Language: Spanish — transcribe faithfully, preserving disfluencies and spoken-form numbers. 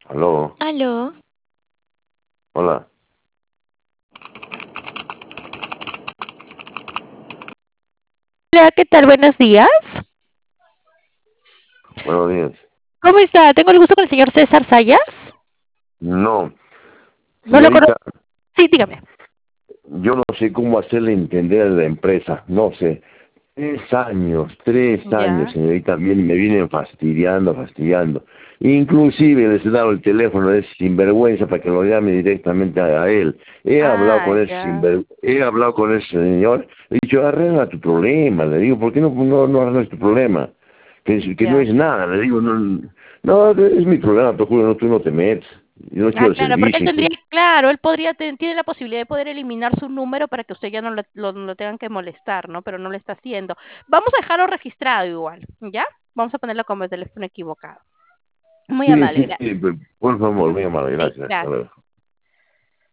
Aló, Aló. hola, Hola, ¿qué tal? Buenos días. buenos días. ¿Cómo está? Tengo el gusto con el señor César Sayas. No, No lo conozco. señorita, Sí, dígame. yo no sé cómo hacerle entender a la empresa, no sé. Tres años, tres años, Ya, señorita, bien, me vienen fastidiando, fastidiando. Inclusive les he dado el teléfono de ese sinvergüenza para que lo llame directamente a, a él. He hablado Ah, con ese ya, sinver- he hablado con ese señor, le he dicho, arregla tu problema, le digo, ¿por qué no, no, no arreglas tu problema? Que, es- que no ya. es nada, le digo, no, no, es mi problema, te juro, no, tú no te metes. Yo no Ah, quiero el claro, porque él servicio. Y tendría, tú- claro, él podría, ten- tiene la posibilidad de poder eliminar su número para que usted ya no lo, lo, lo tengan que molestar, ¿no? Pero no lo está haciendo. Vamos a dejarlo registrado igual, ¿ya? Vamos a ponerlo como el teléfono equivocado. Muy sí, amable, sí, sí, gracias. por favor, Ujú. muy amable, Sí, gracias. Hasta gracias. luego.